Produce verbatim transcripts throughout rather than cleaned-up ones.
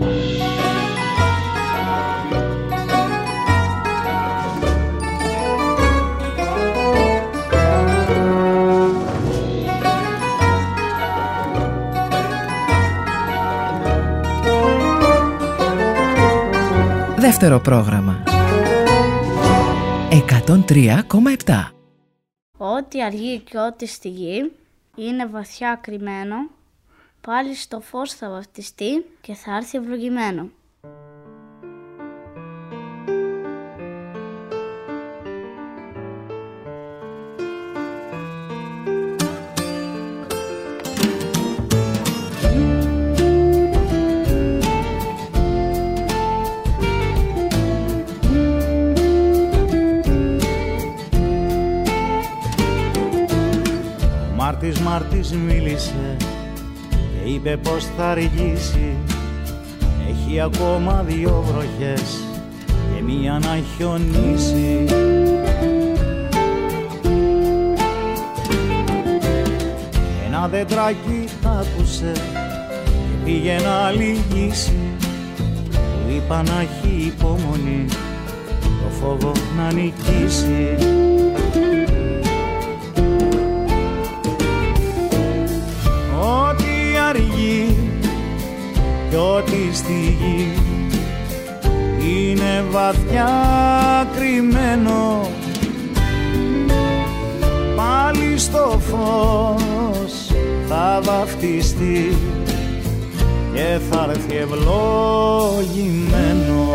Δεύτερο πρόγραμμα εκατόν τρία κόμμα επτά. Ό,τι αργεί και ό,τι στη γη είναι βαθιά κρυμμένο, πάλι στο φως θα βαφτιστεί και θα έρθει ευλογημένο. Μάρτης Μάρτης μίλησε και είπε πως θα αργήσει. Έχει ακόμα δυο βροχές και μία να χιονίσει. Ένα δέντρακι άκουσε και πήγε να λυγίσει. Του είπα να έχει υπομονή, το φόβο να νικήσει. Κι ό,τι στη γη είναι βαθιά κρυμμένο, πάλι στο φως θα βαφτιστεί και θα έρθει ευλογημένο.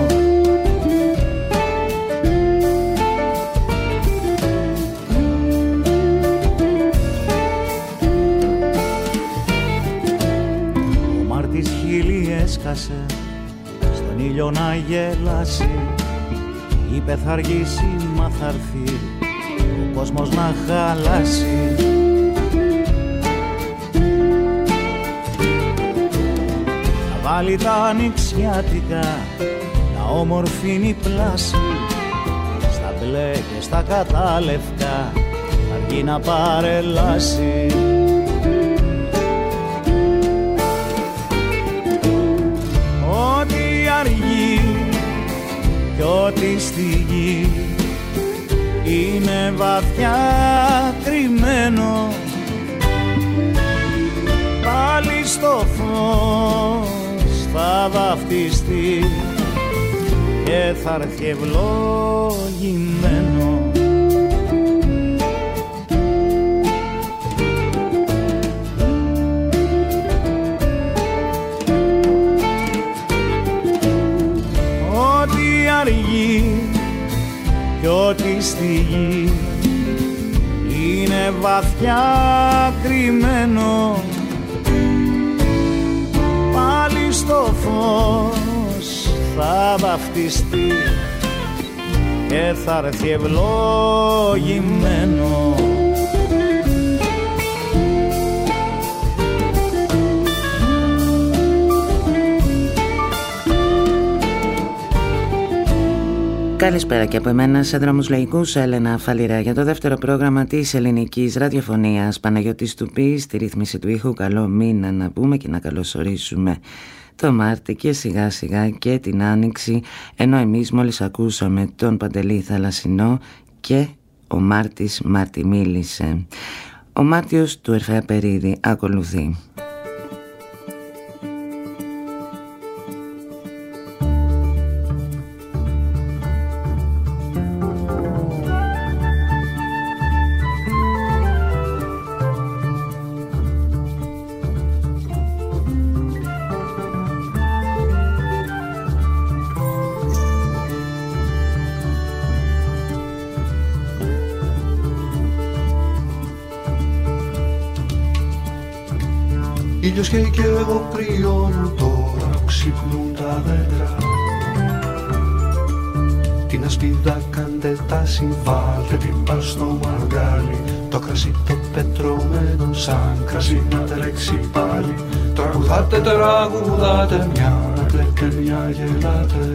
Έσκασε στον ήλιο να γελάσει. Είπε θα αργήσει μα θα έρθει ο κόσμος να χαλάσει. Θα βάλει τα ανοιξιάτικα, τα όμορφη πλάση. Στα μπλε και στα κατάλευκα θα βγει να παρελάσει. Κι ό,τι στη γη είναι βαθιά κρυμμένο, πάλι στο φως θα βαφτιστεί και θα έρθει ευλογημένο. Κι ό,τι στη γη είναι βαθιά κρυμμένο, πάλι στο φως θα βαφτιστεί και θα έρθει ευλογημένο. Καλησπέρα και από εμένα σε δρόμους λαϊκούς, Έλενα Φαλιρά, για το δεύτερο πρόγραμμα της ελληνικής ραδιοφωνίας. Παναγιώτης Τουπής, στη ρύθμιση του ήχου. Καλό μήνα να πούμε και να καλωσορίσουμε το Μάρτι και σιγά σιγά και την Άνοιξη, ενώ εμείς μόλις ακούσαμε τον Παντελή Θαλασσινό και ο Μάρτης Μάρτι μίλησε. Ο Μάρτιος του Ερφέα Περίδη ακολουθεί. Ήλιος καίει και εγώ κρυώνω τώρα που ξυπνούν τα δέντρα. Την ασπίδα κάντε τάση, βάλτε την πας στο μαργάλι. Το κρασί το πετρωμένο σαν κρασί να τρέξει πάλι. Τραγουδάτε, τραγουδάτε, μια λέτε και μια γελάτε.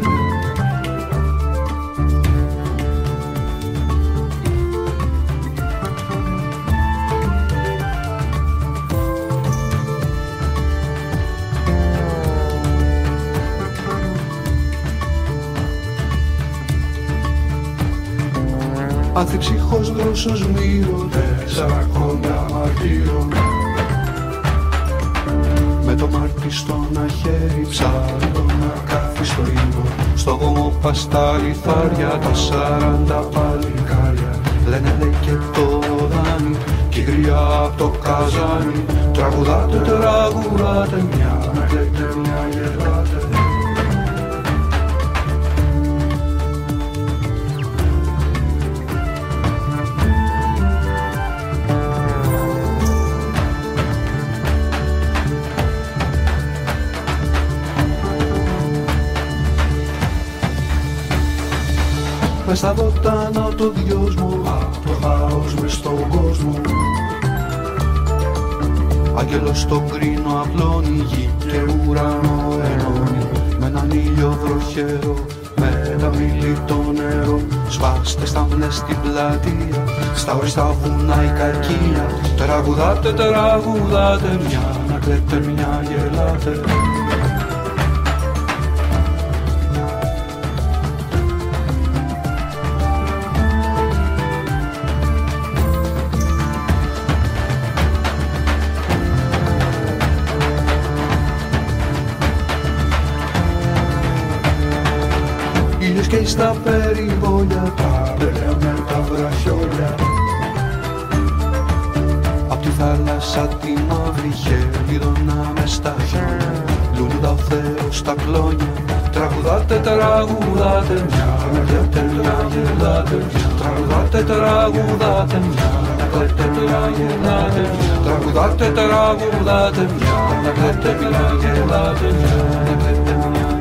Ανθυψύχος δρόσος μύρω, τέσσερα κόντρα μαρτύρων. Με το μάρτι στο ένα χέρι ψάχνω να κάθει στο ύπο. Στο βωμό πας τα λιθάρια, τα σαράντα παλικάρια. Λένε λέει και το ροδάνι, κι η γριά απ' το καζάνι. Τραγουδάτε, τραγουδάτε, μια να κλαίτε, μια γελάτε. Μες στα βοτάνα το δυος μου, απ' το χάος μες στον κόσμο. Άγγελος στον κρίνο απλώνει, γη και ουρανό ενώνει. Με έναν ήλιο βροχερό, με τα μήλι το νερό. Σπάστε σταυλές στην πλατεία, στα οριστά βουνά η καρκία. Τραγουδάτε, τραγουδάτε, μια να κλαίτε, μια γελάτε. Και στα περιβόλια, τα μπέλια με τα βραχιόλια. Απ' τη θάλασσα τη μαύρη χελιδονά μες στα χιόνια. Λουλούδα ο Θεός στα κλόνια. Τραγουδάτε, τραγουδάτε, μια να κλαίτε, μια γελάτε. Τραγουδάτε, τραγουδάτε, μια να κλαίτε, μια γελάτε. Τραγουδάτε, τραγουδάτε, μια να κλαίτε, μια γελάτε. Να κλαίτε, μια γελάτε.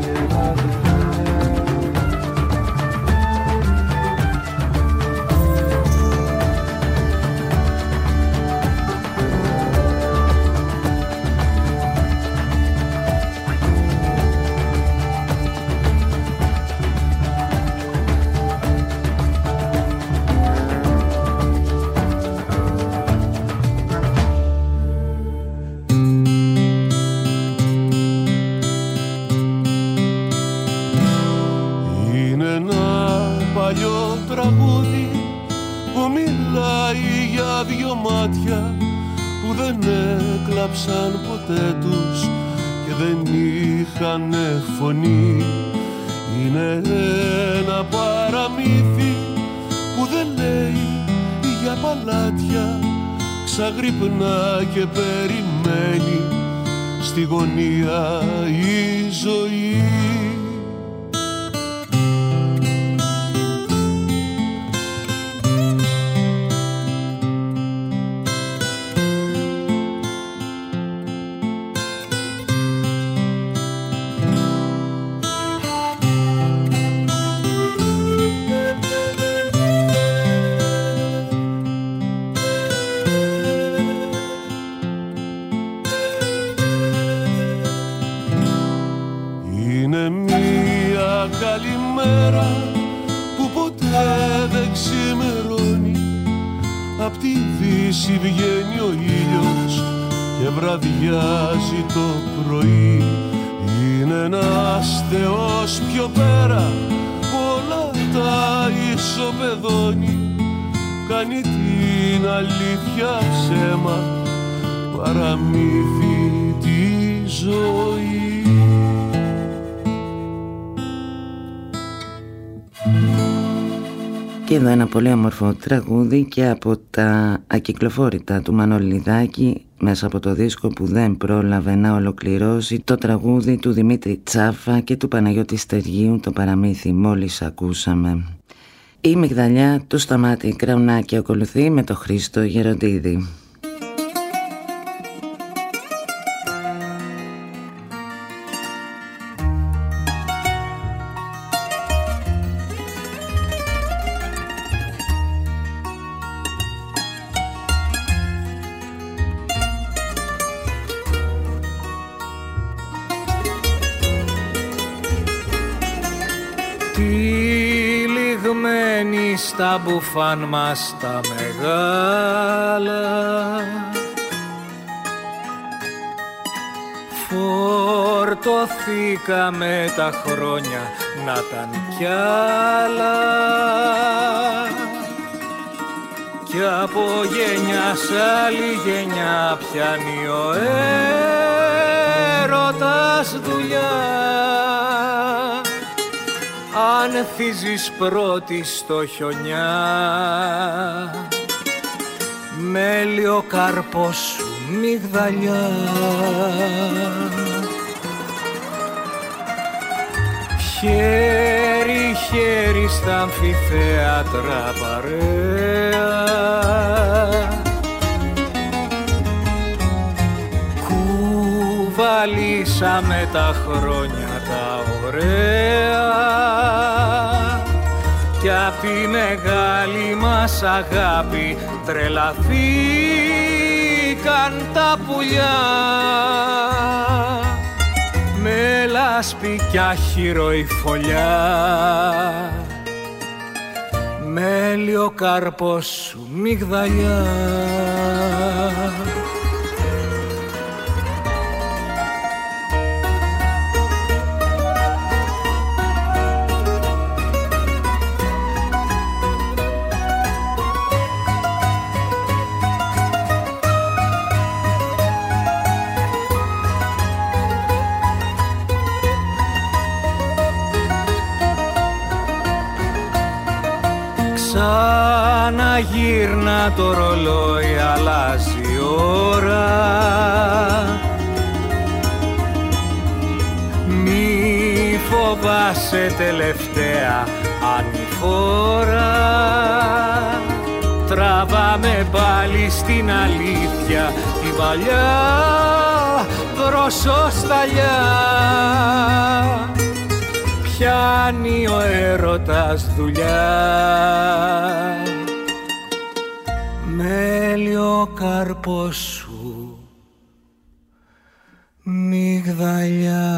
Που δεν έκλαψαν ποτέ τους και δεν είχανε φωνή. Είναι ένα παραμύθι που δεν λέει για παλάτια. Ξαγρυπνά και περιμένει στη γωνία η ζωή. Βγαίνει ο ήλιος και βραδιάζει το πρωί. Είναι ένας θεός πιο πέρα, όλα τα ισοπεδώνει. Κάνει την αλήθεια ψέμα, παραμύθι τη ζωή. Και εδώ ένα πολύ όμορφο τραγούδι και από τα ακυκλοφόρητα του Μανολιδάκη, μέσα από το δίσκο που δεν πρόλαβε να ολοκληρώσει, το τραγούδι του Δημήτρη Τσάφα και του Παναγιώτη Στεργίου, το παραμύθι μόλις ακούσαμε. Η μυγδαλιά του Σταμάτη Κραουνάκη ακολουθεί με το Χρήστο Γεροντίδη. Στα μπουφάν μας τα μεγάλα φορτωθήκαμε τα χρόνια να ήταν κι άλλα. κι από γενιά σ' άλλη γενιά πιάνει ο έρωτας δουλειά. Αν θύζεις πρώτη στο χιονιά, μέλιο καρπός σου μυγδαλιά. Χέρι χέρι στα αμφιθέατρα παρέα, κουβαλήσαμε τα χρόνια τα ωραία, κι απ' τη μεγάλη μας αγάπη τρελαθήκαν τα πουλιά. Με λάσπη κι άχυρο η φωλιά, μέλιο καρπός σου μυγδαλιά. Ξαναγύρνα το ρολόι, αλλάζει η ώρα. Μη φοβάσαι τελευταία ανηφόρα, τραβάμε πάλι στην αλήθεια την παλιά δροσοσταλιά. Πιάνει ο έρωτας δουλειά, μέλιο καρπός σου μυγδαλιά.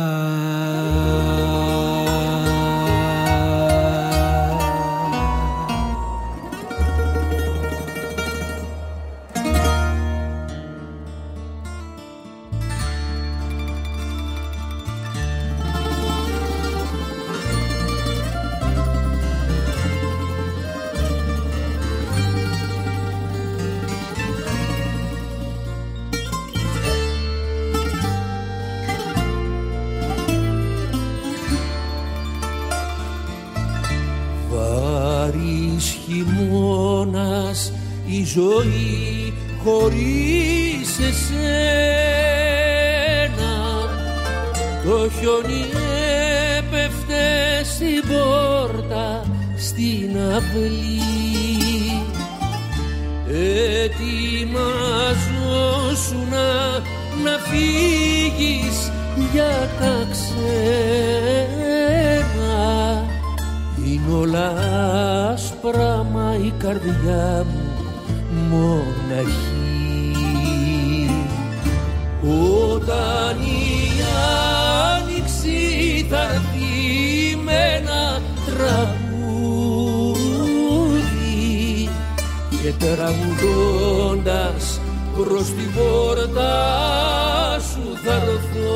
Η ζωή χωρίς εσένα, το χιόνι έπεφτε στην πόρτα στην αυλή. Ετοιμαζόσου να, να φύγεις για τα ξένα. Είναι όλα άσπρα μα η καρδιά μου μοναχή. Όταν η άνοιξη θα έρθει με ένα τραγούδι και τραγουδώντας προς την πόρτα σου θα έρθω,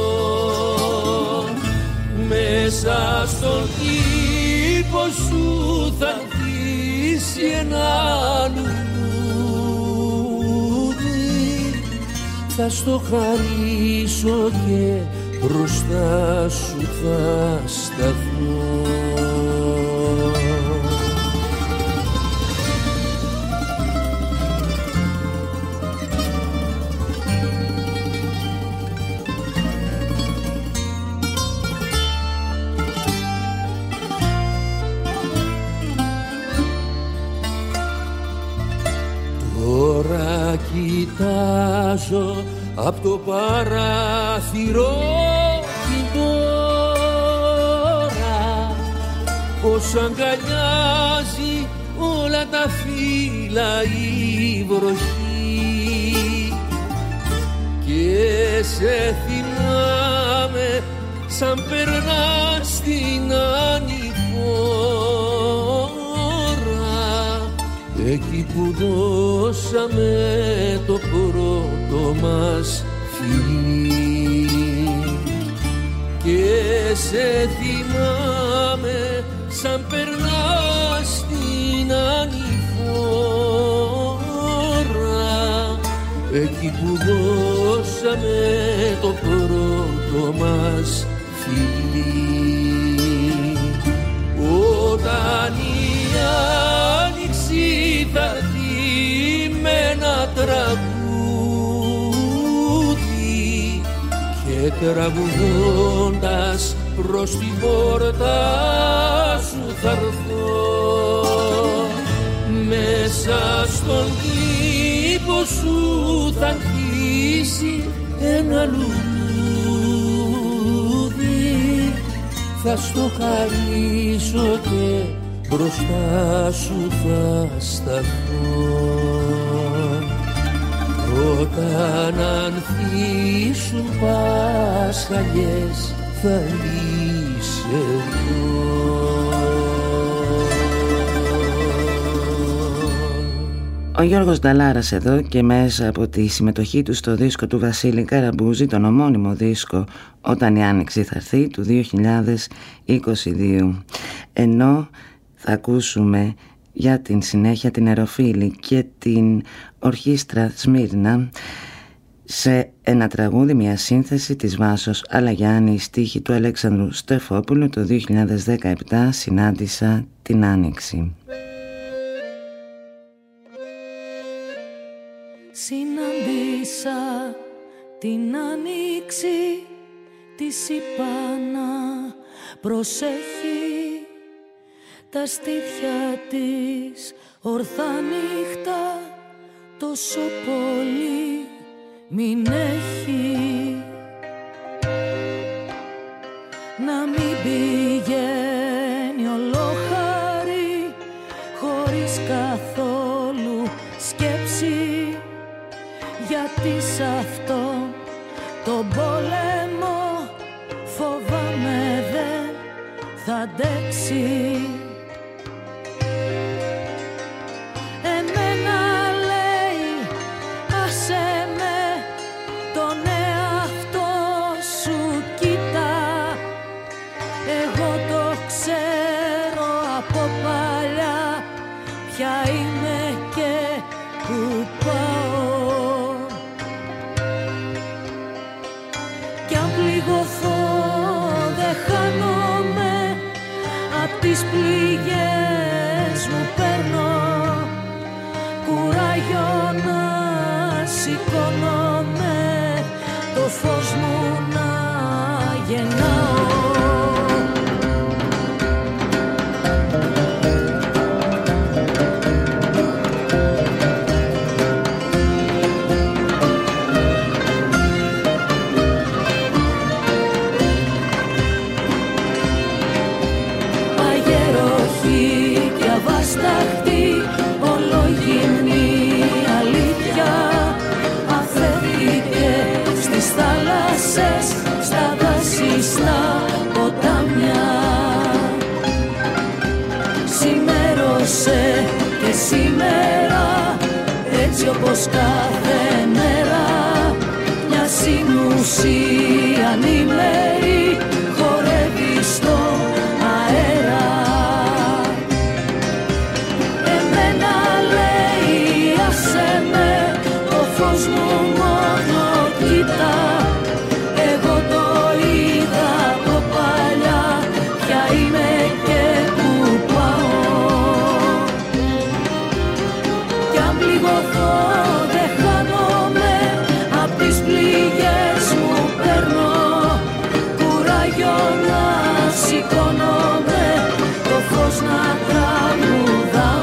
μέσα στον κήπο σου θα ανθίσει ένα λουλούδι. Θα στο χαρίσω και μπροστά σου θα σταθώ. Τώρα κοιτάζω απ' το παράθυρο την τώρα, πως αγκαλιάζει όλα τα φύλλα η βροχή. Και σε θυμάμαι σαν περνάς την ανηφόρα, εκεί που δώσαμε το πρώτο μας φιλί. Και σε θυμάμαι σαν περνάς την ανηφόρα, εκεί που δώσαμε το πρώτο μας φιλί. Όταν η άνοιξη θα έρθει με ένα τραγούδι και τραγουδώντας προς την πόρτα σου θα έρθω, μέσα στον κήπο σου θα αρχίσει ένα λουλούδι, θα στο χαρίσω και μπροστά σου θα σταθώ. Όταν ανθίσουν πάσχαλιές θα είσαι εδώ. Ο Γιώργος Νταλάρας εδώ και μέσα από τη συμμετοχή του στο δίσκο του Βασίλη Καραμπούζη, τον ομώνυμο δίσκο «Όταν η Άνοιξη θα έρθει» του δύο χιλιάδες είκοσι δύο. Ενώ θα ακούσουμε για την συνέχεια την Εροφίλη και την Ορχήστρα Σμύρνα σε ένα τραγούδι, μια σύνθεση της Βάσος Αλαγιάννη, στίχη του Αλέξανδρου Στεφόπουλου. Το δύο χιλιάδες δεκαεπτά συνάντησα την Άνοιξη. Συναντήσα την Άνοιξη, της είπα να προσέχει τα στήθια της ορθά νύχτα, τόσο πολύ μην έχει. Να μην πηγαίνει ολόχαρη χωρίς καθόλου σκέψη, γιατί σ' αυτό τον πόλεμο φοβάμαι δεν θα αντέξει. Εμένα λέει άσε με, τον εαυτό σου κοίτα, εγώ το ξέρω από παλιά ποια είμαι και που πάω. Κι αν πληγωθώ δεν χάνομαι, απ' τις πληγές μου παίρνω κουράγιο να σηκώνομαι, το φως μου να γεννάω. Αβάσταχτη, ολογυμνή αλήθεια, αφέθηκε στις θάλασσες, στα δάση, στα ποτάμια. Σημέρωσε και σήμερα, έτσι όπως κάθε μέρα, μια συνουσία ανήμερη χορεύει στο αέρα. Φως μου μόνο κοίτα, εγώ το είδα από παλιά, ποια είμαι και που πάω. Κι αν πληγωθώ δεν χάνομαι, απ' τις πληγές μου παίρνω κουράγιο να σηκώνομαι, το φως να τραγουδάω.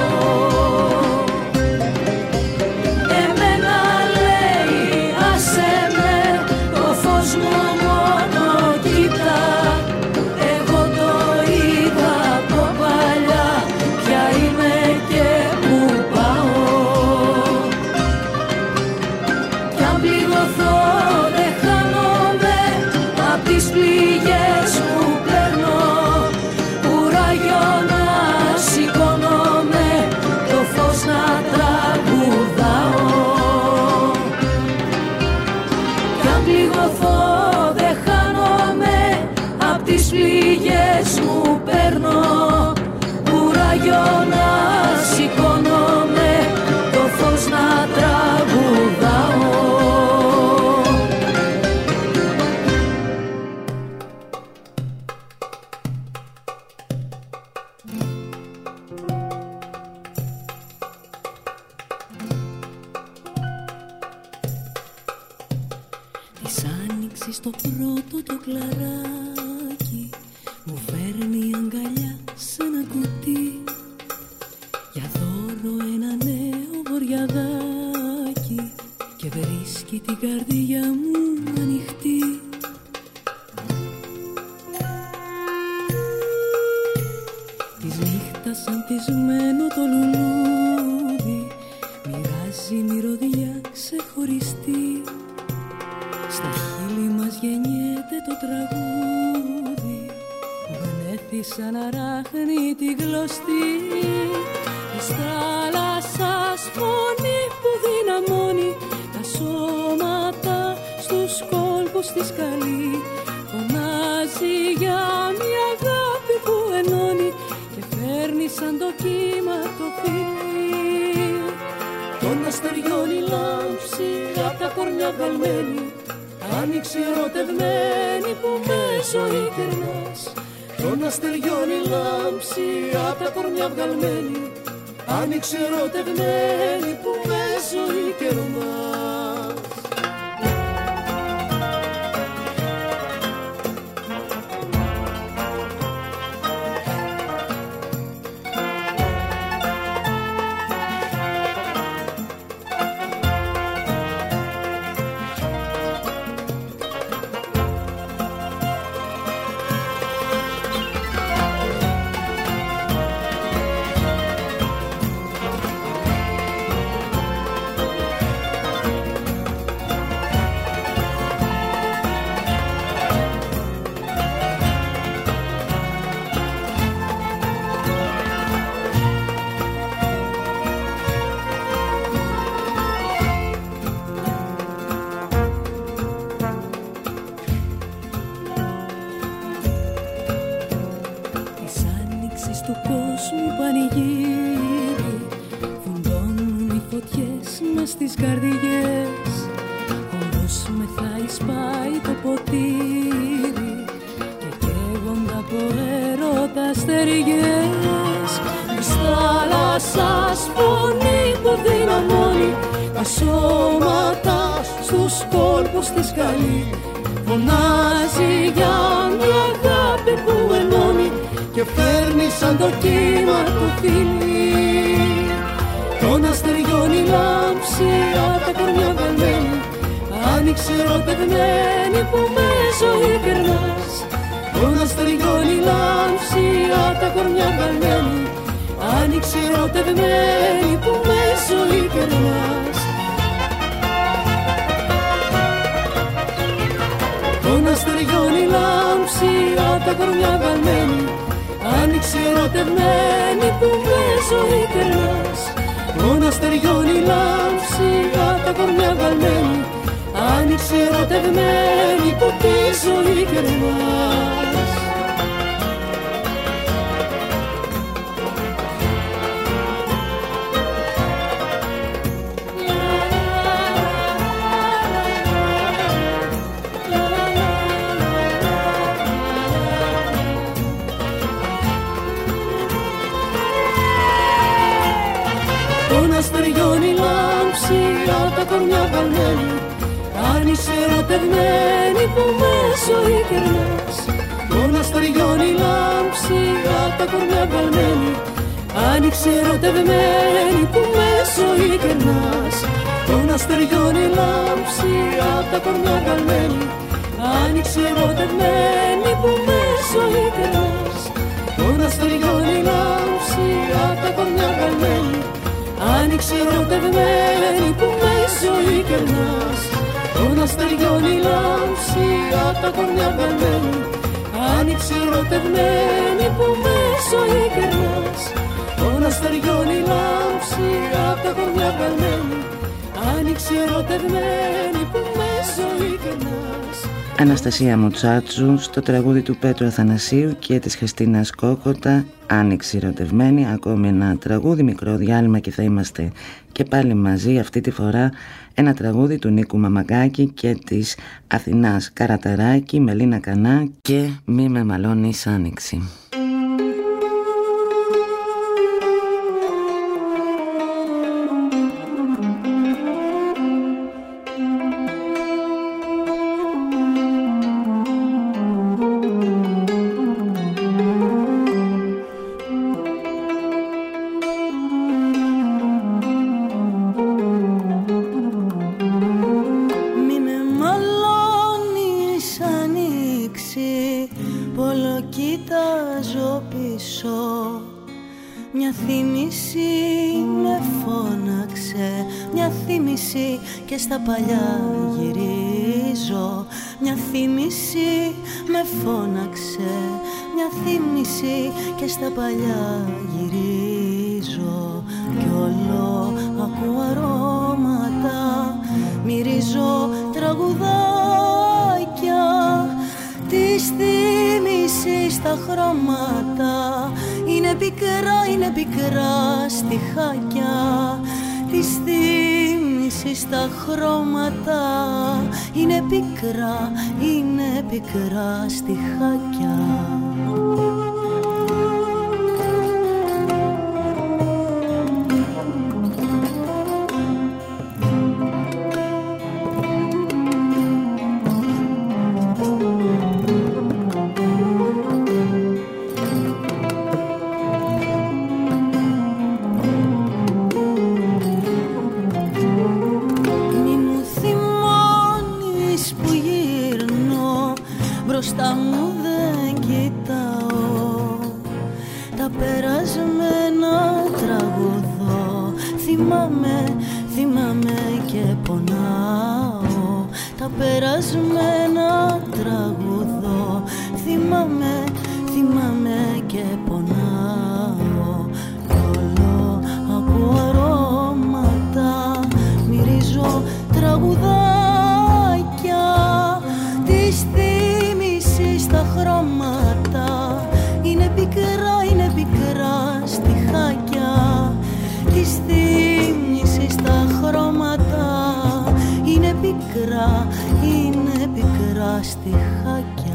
Πληγές μου παίρνω κουράγιο να σηκώνομαι, το φως να τραγουδάω. στο πρώτο το κλαράκι, μου φέρνει αγκαλιά σε ένα κουτί, για δώρο ένα νέο βοριαδάκι, και βρίσκει την καρδιά μου ανοιχτή. Της νύχτας ανθισμένο το λουλούδι, μοιράζει μυρωδιά ξεχωριστή. Στα χείλη μας γεννιέται το τραγούδι, γνέθει σαν αράχνη τη γλωστή. Της θάλασσας φωνή που δυναμώνει τα σώματα στους κόλπους της καλή, φωνάζει για μια αγάπη που ενώνει και φέρνει σαν το κύμα το φιλί. Των αστεριών η λάμψη απ' τα κορμιά βγαλμένη, άνοιξε ερωτευμένη που με ζωή κερνάς. Των αστεριών η λάμψη απ' τα κορμιά βγαλμένη, άνοιξε ερωτευμένη που με ζωή κερνάς. Στις καρδιές χορός μεθάει σπάει το ποτήρι, και καίγονται από έρωτα στεριές. Της θάλασσας φωνή που δυναμώνει τα σώματα στους κόλπους της καλή, φωνάζει για μια αγάπη που ενώνει και φέρνει σαν το κύμα το φιλί. Των αστεριών η λάμψη απ' τα κορμιά βγαλμένη, άνοιξε ερωτευμένη που με ζωή κερνάς. Των αστεριών η λάμψη απ' τα κορμιά βγαλμένη, άνοιξε ερωτευμένη που με ζωή κερνάς. Των αστεριών η λάμψη απ' τα κορμιά βγαλμένη, άνοιξε ερωτευμένη που με ζωή κερνάς. Των αστεριών η λάμψη απ' τα κορμιά βγαλμένη, άνοιξε ερωτευμένη που τη ζωή κερνάς. Των αστεριών η λάμψη απ' τα κορμιά βγαλμένη, άνοιξε ερωτευμένη που με ζωή κερνάς. Των αστεριών η λάμψη απ' τα κορμιά βγαλμένη, άνοιξε ερωτευμένη που με ζωή κερνάς. Των αστεριών η λάμψη απ' τα κορμιά βγαλμένη, άνοιξε ερωτευμένη που με ζωή κερνάς. Των αστεριών η λάμψη απ' τα κορμιά βγαλμένη, άνοιξε ερωτευμένη που με ζωή κερνάς. Των αστεριών η λάμψη απ' τα κορμιά βγαλμένη, άνοιξε ερωτευμένη που με ζωή κερνάς. Των αστεριών η λάμψη απ' τα κορμιά βγαλμένη, άνοιξε ερωτευμένη που με ζωή κερνάς. Αναστασία Μουτσάτσου στο τραγούδι του Πέτρου Αθανασίου και της Χριστίνας Κόκοτα, Άνοιξη ερωτευμένη. Ακόμη ένα τραγούδι, μικρό διάλειμμα και θα είμαστε και πάλι μαζί. Αυτή τη φορά ένα τραγούδι του Νίκου Μαμαγκάκη και της Αθηνάς Καραταράκη, Μελίνα Κανά και Μη με μαλώνεις Άνοιξη. κοιτάζω πίσω, μια θύμηση με φώναξε, μια θύμηση και στα παλιά γυρίζω. Μια θύμηση με φώναξε, μια θύμηση και στα παλιά γυρίζω. Κι όλο ακούω αρώματα, μυρίζω τραγουδάκια της θύμησης τα χρώματα. Είναι πικρά, είναι πικρά στιχάκια της θύμησης τα χρώματα. Είναι πικρά, είναι πικρά στιχάκια. Μπροστά μου δεν κοιτάω, τα περασμένα τραγουδώ. Θυμάμαι, θυμάμαι και πονάω, τα περασμένα τραγουδώ. Θυμάμαι, θυμάμαι και πονάω. Όλο ακούω αρώματα, μυρίζω τραγουδάκια της θύμησης τα χρώματα. Είναι πικρά, είναι πικρά στιχάκια της θύμησης τα χρώματα. Είναι πικρά, είναι πικρά στιχάκια.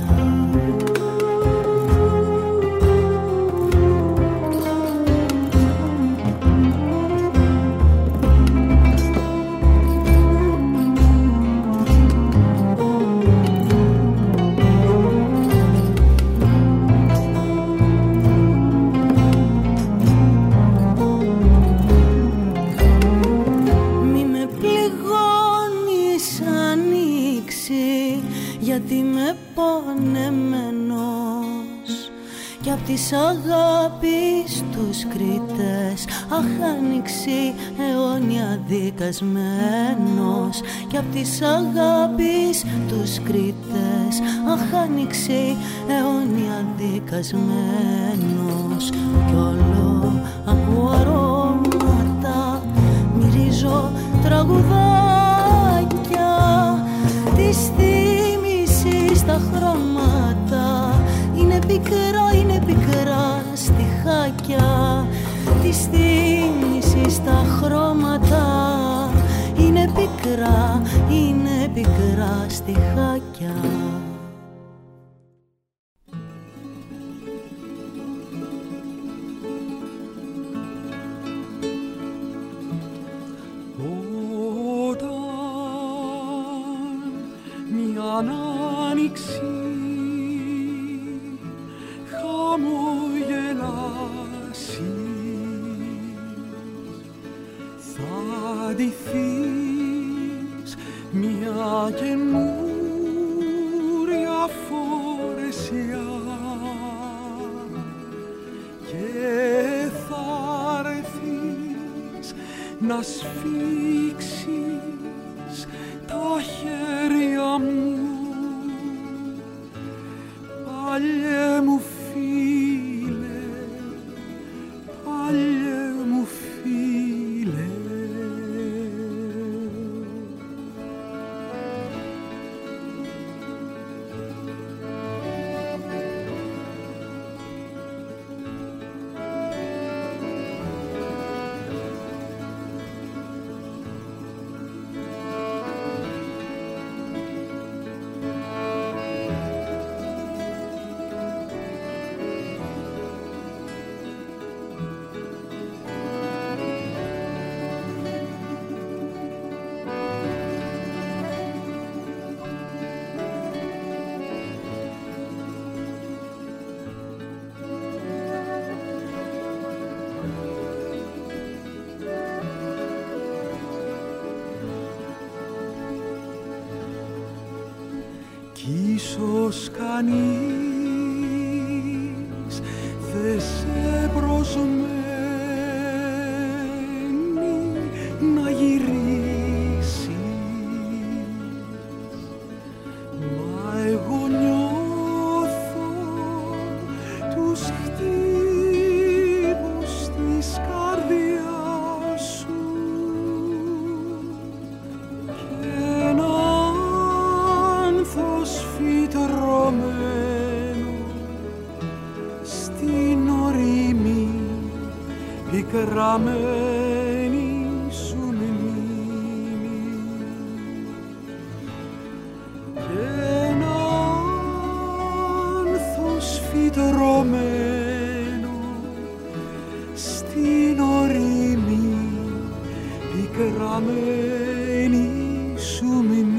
Γιατί με πονεμένος κι απ' της αγάπης τους κριτές. Αχ, άνοιξη αιώνια δικασμένος κι απ' της αγάπης τους κριτές. Αχ, άνοιξη αιώνια δικασμένος. Κι όλο ακούω αρώματα, μυρίζω τραγουδάκια της θύμησης τα χρώματα. Είναι πικρά, είναι πικρά στιχάκια της θύμησης τα χρώματα. Είναι πικρά, είναι πικρά στιχάκια. Άνοιξη χαμογελάσει, θα ντυθείς μια καινούρια φορεσιά και θα ρεθείς να σφίξεις τα χέρια μου. Παλιέ μου φίλε, παλιέ μου φίλε. Κι ίσως κανείς τους χτύπους της καρδιάς σου και ένα άνθος φυτρωμένο στην ορεινή πικραμένη σου μνήμη και ένα άνθος φυτρωμένο στην ορεινή πικραμένη σου μνήμη.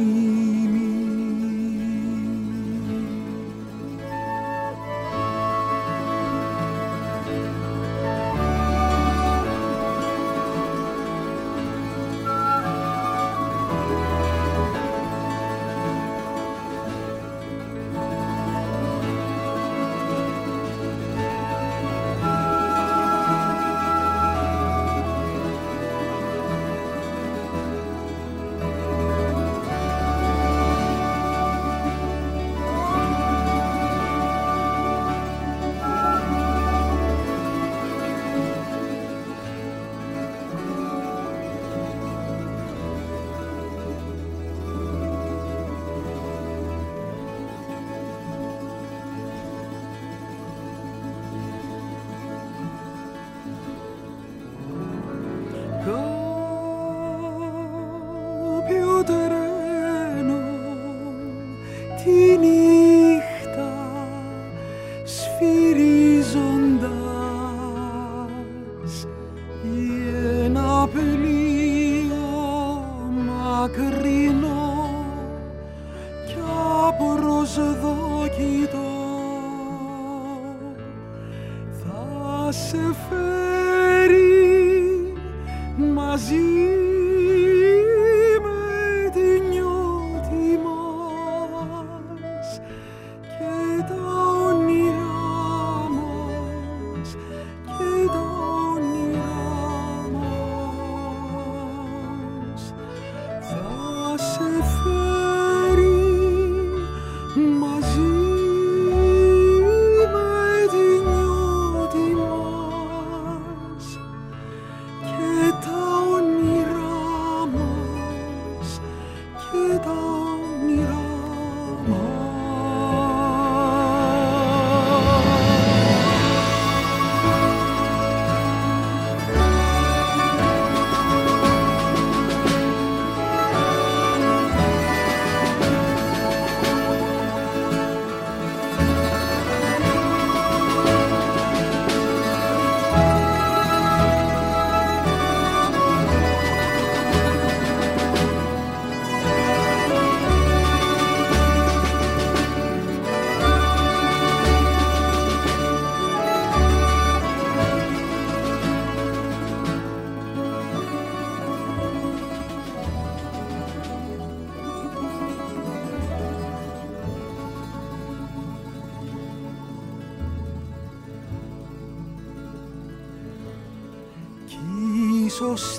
ίσως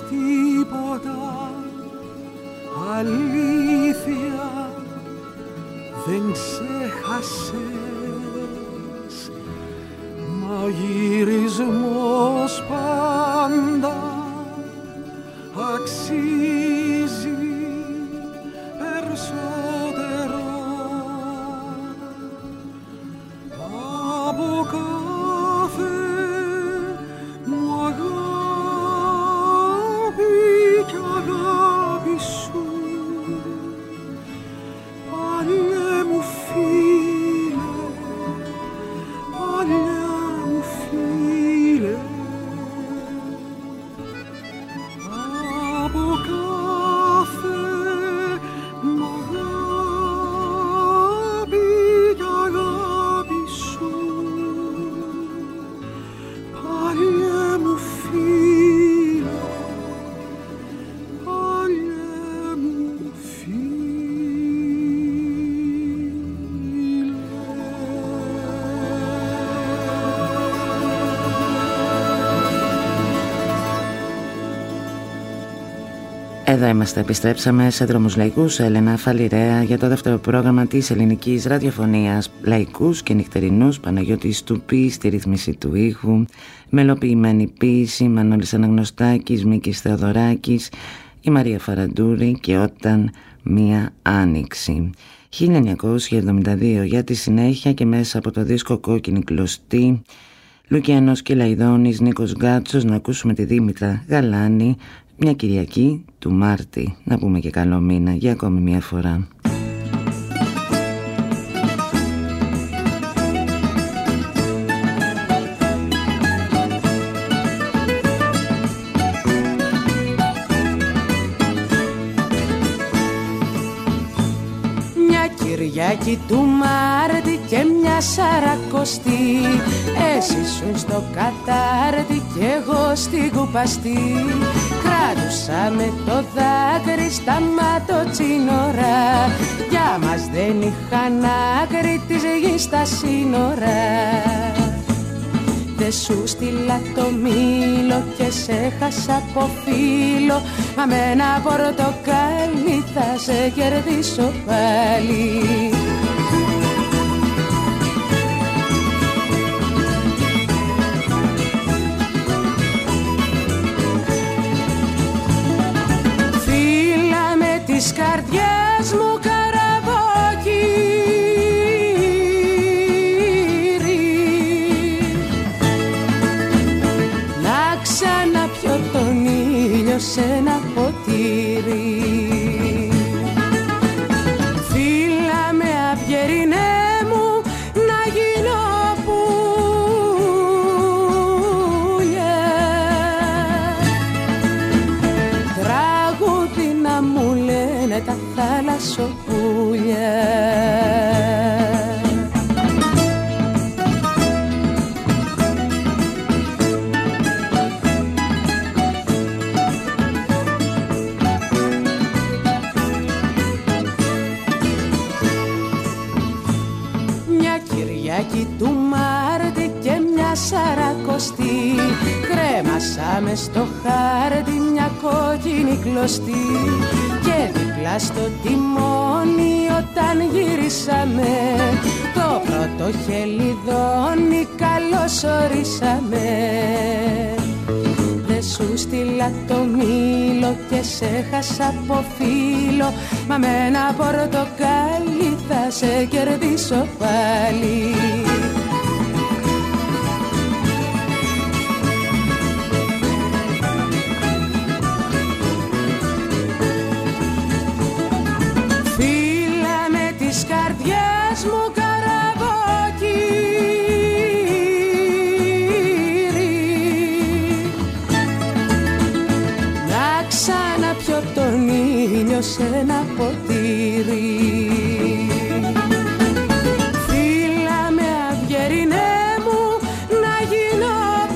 τίποτα αλήθεια δεν ξέχασες, μα ο γυρισμός πάντα αξίζει περισσότερο από κάθε μου αγάπη κι αγάπη σου. Παλιέ μου φίλε, παλιέ μου φίλε, από κάθε μου αγάπη κι αγάπη σου. Παλιέ μου φίλε, παλιέ μου φίλε. Εδώ είμαστε, επιστρέψαμε σε δρόμους λαϊκούς. Έλενα Φαλιρέα για το δεύτερο πρόγραμμα της ελληνικής ραδιοφωνίας. Λαϊκούς και νυχτερινούς, Παναγιώτης Τουπή στη ρύθμιση του ήχου, μελοποιημένη ποίηση, Μανώλης Αναγνωστάκης, Μίκης Θεοδωράκης, η Μαρία Φαραντούρη και Όταν μία άνοιξη. χίλια εννιακόσια εβδομήντα δύο για τη συνέχεια και μέσα από το δίσκο Κόκκινη Κλωστή, Λουκιανός Κελαϊδόνης, Νίκος Γκάτσος, να ακούσουμε τη Δήμητρα Γαλάνη, μια Κυριακή του Μάρτη. Να πούμε και καλό μήνα για ακόμη μια φορά. Κυριακή του Μάρτη και μια Σαρακοστή, εσύ σου στο Κατάρτι κι εγώ στην Κουπαστή. Κράτουσαμε το δάκρυ στα ματοτσίνορα, για μας δεν είχαν άκρη της γης στα σύνορα. Δε σου στείλα το μήλο και σε χάσα από φίλο, μα με ένα πορτοκάλι θα σε κερδίσω πάλι. Φίλα με της καρδιάς μου σε ένα ποτήρι. Φίλα με αυγερινέ μου να γίνω πουλιά, τραγούδι να μου λένε τα θάλασσοπούλια. Του Μάρτη και μια Σαρακοστή, κρέμασαμε στο χάρτη μια κόκκινη κλωστή. Και δίπλα στο τιμόνι όταν γυρίσαμε, το πρώτο χελιδόνι καλωσορίσαμε. Δε σου στείλα το μήλο και σε χάσα από φίλο, μα με ένα πορτοκάλι θα σε κερδίσω πάλι. Φίλα με της καρδιάς μου τον ήλιο σε ένα ποτήρι. Φίλα με αυγερινέ μου να γίνω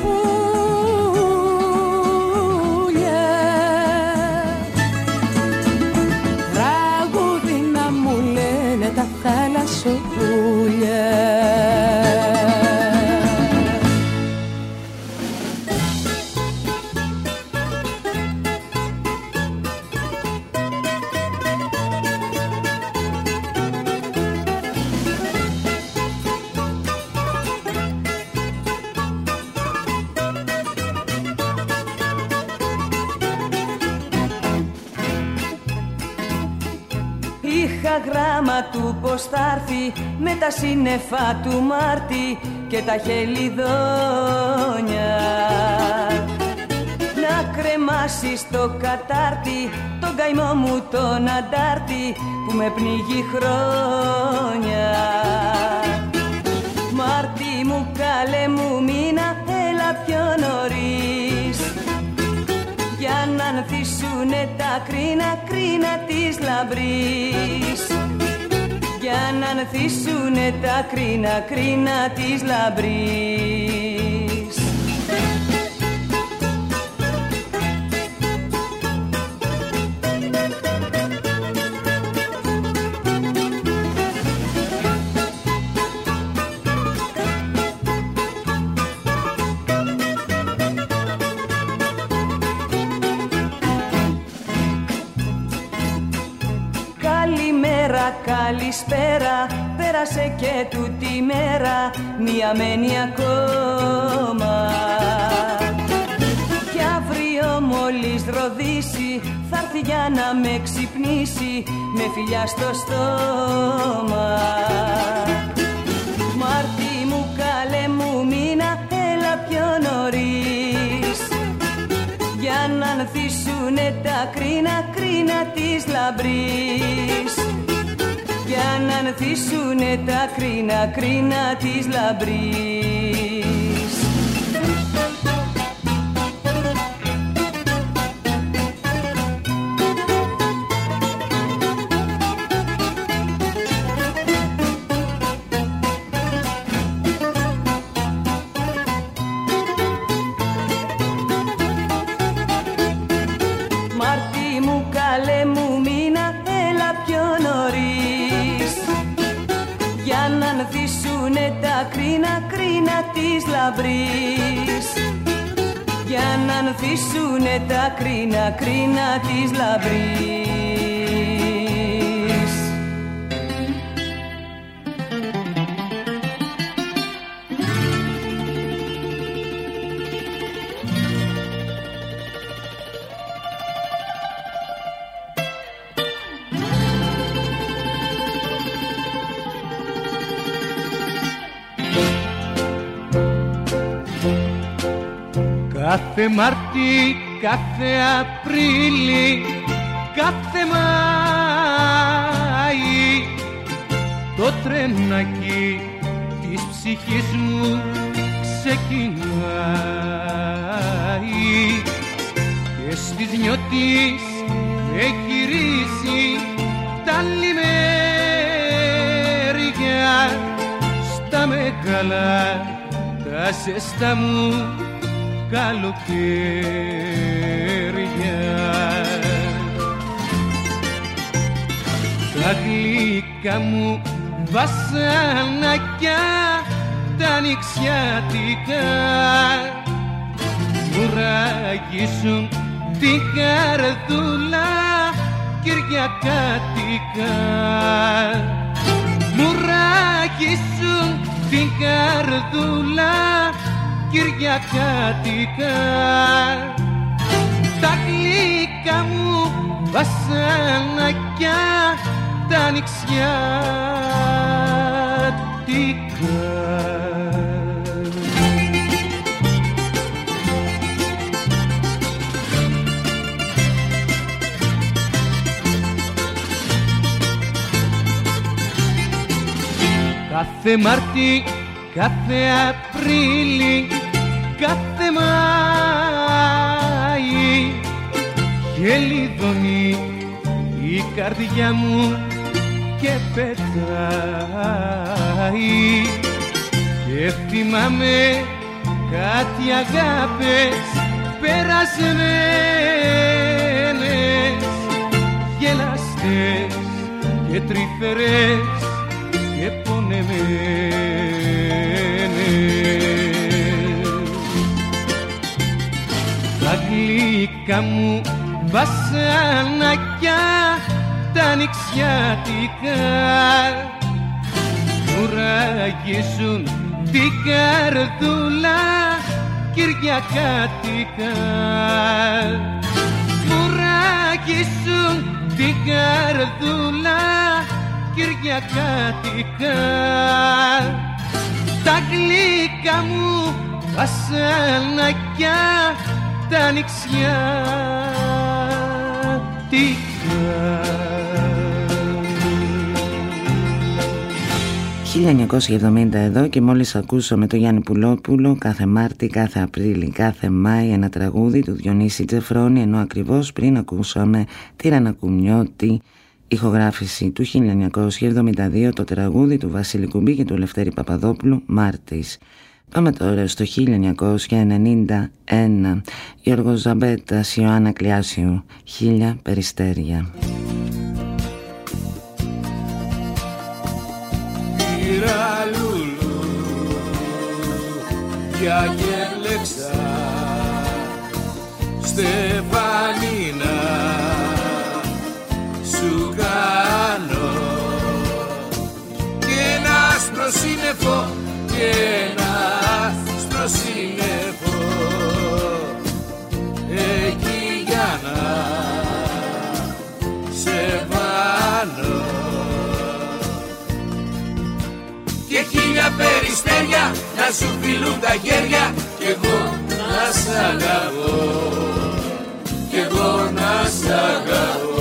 πουλιά, τραγούδι να μου λένε τα θάλασσοπούλια. Γράμμα του πως θα έρθει με τα σύννεφα του Μάρτη και τα χελιδόνια, να κρεμάσει στο κατάρτι τον καημό μου τον αντάρτη που με πνίγει χρόνια. Μάρτη μου καλέ μου μήνα, έλα πιο νωρίς, για να ανθίσουνε τα κρίνα, κρίνα της λαμπρής. Για να ανθίσουνε τα κρίνα, κρίνα της λαμπρής. καλησπέρα, πέρασε και τούτη μέρα, μία μένει ακόμα. Κι αύριο μόλις ροδίσει, θα έρθει για να με ξυπνήσει, με φιλιά στο στόμα. Μάρτι μου, καλέ μου μήνα, έλα πιο νωρίς, για να ανθίσουνε τα κρίνα, κρίνα της λαμπρής. Για να ανθίσουνε τα κρίνα, κρίνα της λαμπρής. Για να ανθίσουνε τα κρίνα, κρίνα της λαμπρής. Κάθε Μάρτι, κάθε Απρίλη, κάθε Μάη, το τρενάκι της ψυχής μου ξεκινάει και στις νιώτης με γυρίζει τα λιμέρια στα μεγάλα τα ζεστά μου καλοκαίρια. Τα γλυκά μου βασανάκια τα νηξιάτικα μου ραγίζουν την καρδούλα κυριακάτικα. Μου ραγίζουν την καρδούλα κυριακάτικα. Τα γλυκά μου βασανάκια τα νηξιάτικα. Κάθε Μάρτι, κάθε Απρίλη, κάθε Μάη γελιδώνει η καρδιά μου και πετάει και θυμάμαι κάτι αγάπες περασμένες, γελαστές και τρυφερές και πονεμένες. Τα γλυκά μου βασανάκια τα νηξιάτικα μου ραγίζουν την καρδούλα κυριακάτικα. Μου ραγίζουν την καρδούλα κυριακάτικα. Τα γλυκά μου βασανάκια τα νηξιάτικα. χίλια εννιακόσια εβδομήντα εδώ και μόλις ακούσαμε το Γιάννη Πουλόπουλο κάθε Μάρτι, κάθε Απρίλη, κάθε Μάη, ένα τραγούδι του Διονύση Τζεφρόνη, ενώ ακριβώς πριν ακούσαμε τη Ρανακουμιώτη, ηχογράφηση του χίλια εννιακόσια εβδομήντα δύο, το τραγούδι του Βασίλη Κουμπί και του Λευτέρη Παπαδόπουλου, Μάρτης. Πάμε τώρα στο χίλια εννιακόσια ενενήντα ένα, Γιώργος Ζαμπέτας, Ιωάννα Κλιάσιου, Χίλια Περιστέρια. Κύρα Λουλού, για γέλεξα, Στεφανίνα, σου κάνω σύννεφο και ένα άσπρο σύννεφο εκεί για να σε βάλω και χίλια περιστέρια να σου φιλούν τα χέρια κι εγώ να σ' αγαπώ, κι εγώ να σ' αγαπώ.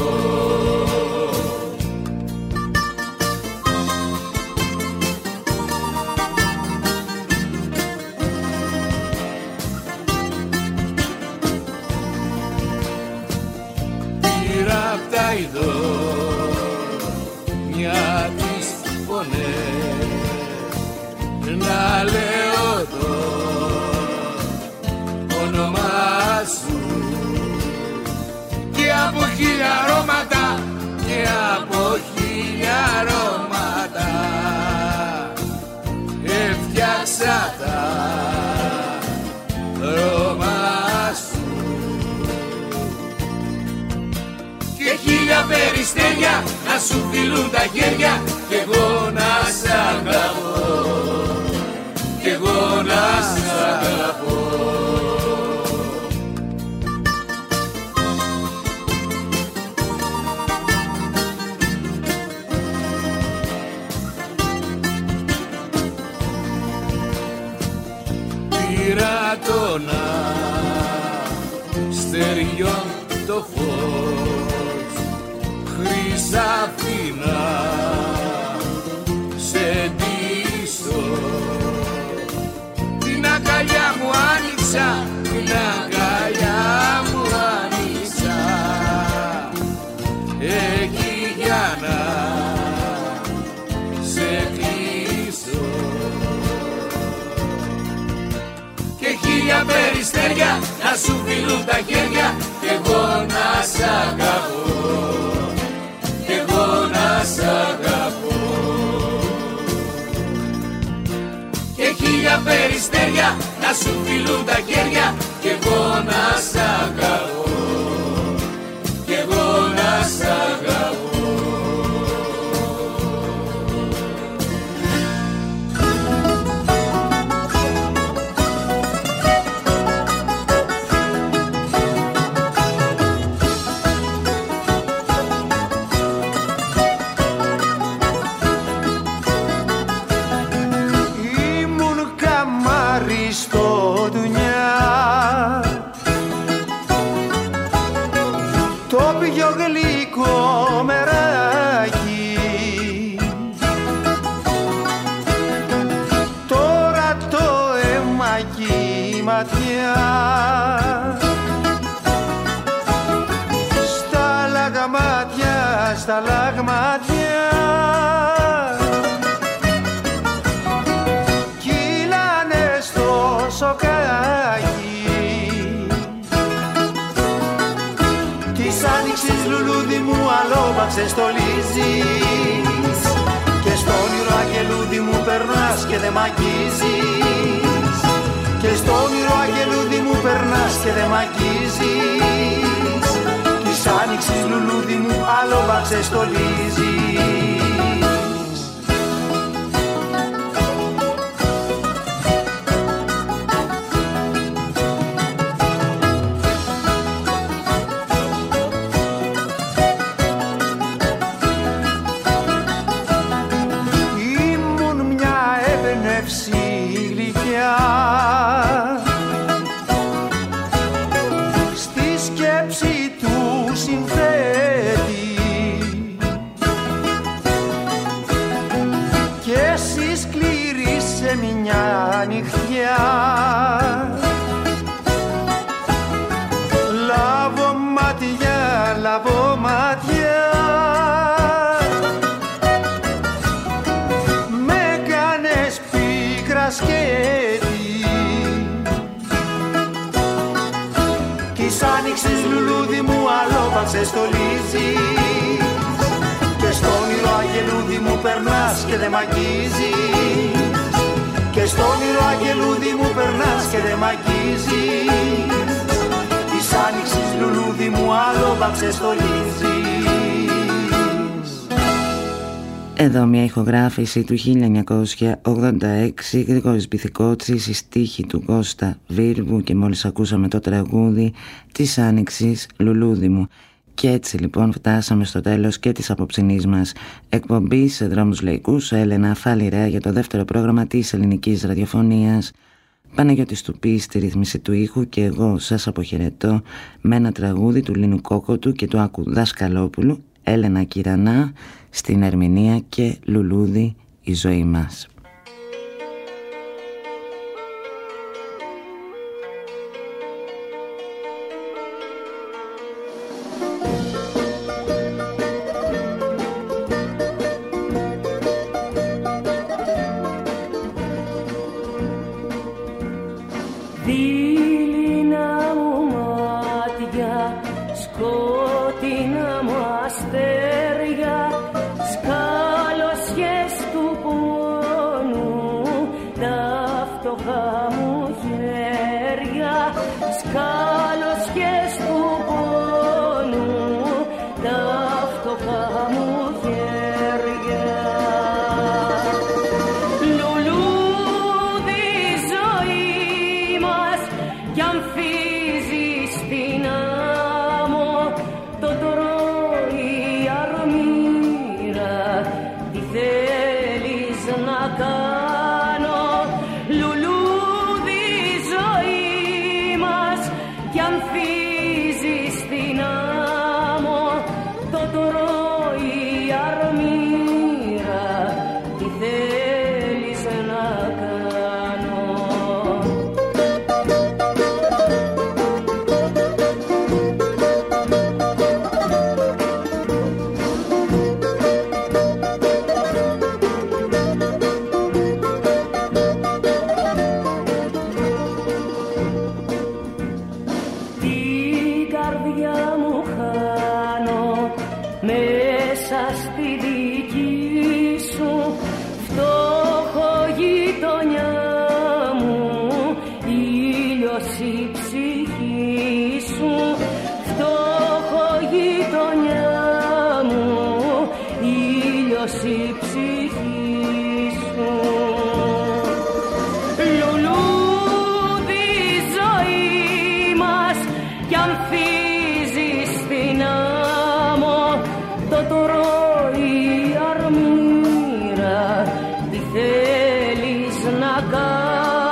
Πήρα απ' τα ειδώ μια τις φωνές να λέω το όνομά σου και από χίλια αρώματα και από χίλια αρώματα έφτιαξα τα αρώμα σου και χίλια περιστέρια να σου φιλούν τα χέρια κι εγώ να σ' αγαπώ, κι εγώ να σ' αγαπώ. Πήρα τον αστεριών το φως χρυσάφινα σε ντύσω την αγκαλιά μου άνοιξα, την αγκαλιά μου άνοιξα εκεί για να σε κλείσω και χίλια περιστέρια να σου φιλούν τα χέρια κι εγώ να σ' αγαπώ, κι εγώ να σ' αγαπώ και χίλια περιστέρια να σου φιλούν τα χέρια κι εγώ να σ' αγαπώ, κι εγώ να σ' αγαπώ. Στα λαγμάτια, στα λαγμάτια κύλανε στο σοκάκι της άνοιξης λουλούδι μου αλόβαξε στολίζεις και στο όνειρο αγγελούδι μου περνάς και δε μ' αγγίζεις και στο όνειρο αγγελούδι μου περνάς και δε μ' αγγίζεις της άνοιξης λουλούδι μου άλογα ξεστολίζεις. Ήμουν μια έμπνευση γλυκιά μια νυχτιά λάβω ματιά, λάβω ματιά με κάνες πίκρα σκέτη της άνοιξης λουλούδι μου αλόβα ξεστολίζεις και στο όνειρο αγγελούδι μου περνάς και δε μ' αγγίζεις και στο όνειρο αγγελούδι μου περνάς και δε μ' αγγίζεις της άνοιξης λουλούδι μου άλογα ξεστολίζεις. Εδώ μια ηχογράφηση του χίλια εννιακόσια ογδόντα έξι, Γρηγόρης Μπιθικότσης, η στίχη του Κώστα Βίρβου, και μόλις ακούσαμε το τραγούδι της Άνοιξης, Λουλούδι μου. Και έτσι λοιπόν φτάσαμε στο τέλος και της απόψινής μας εκπομπής σε Δρόμους Λαϊκούς. Έλενα Φάλιρα για το δεύτερο πρόγραμμα της ελληνικής ραδιοφωνίας. Παναγιώτης Τουπής στη ρύθμιση του ήχου, και εγώ σας αποχαιρετώ με ένα τραγούδι του Λίνου Κόκοτου και του Άκου Δασκαλόπουλου, Έλενα Κυρανά στην ερμηνεία, και Λουλούδι, η ζωή μας.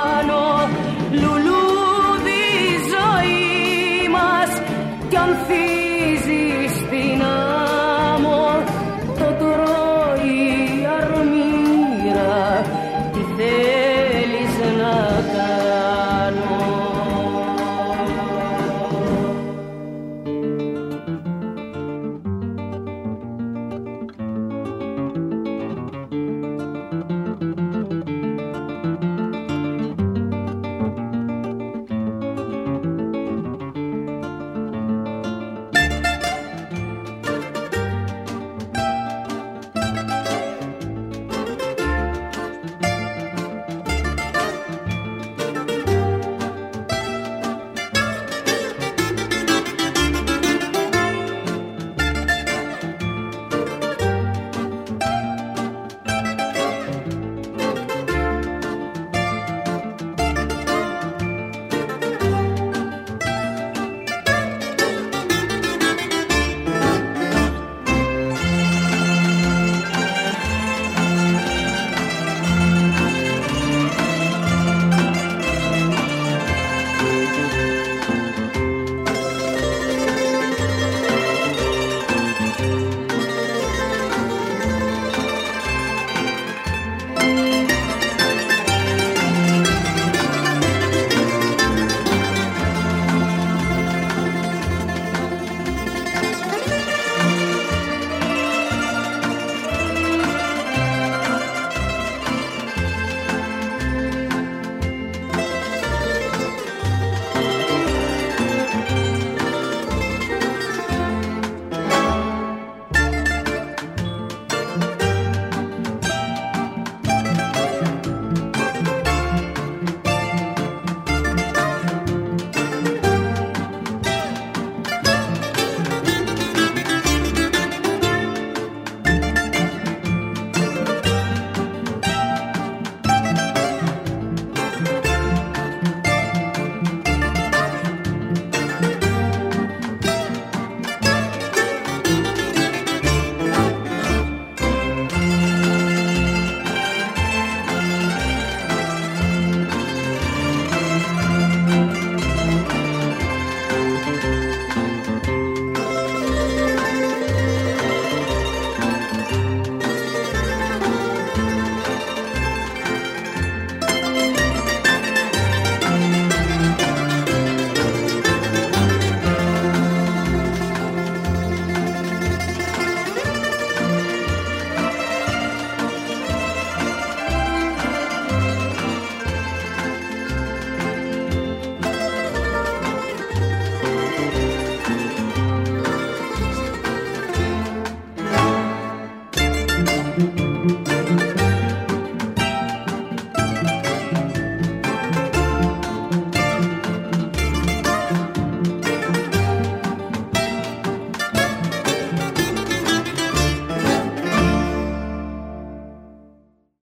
Λουλούδι ζωή μας κι αν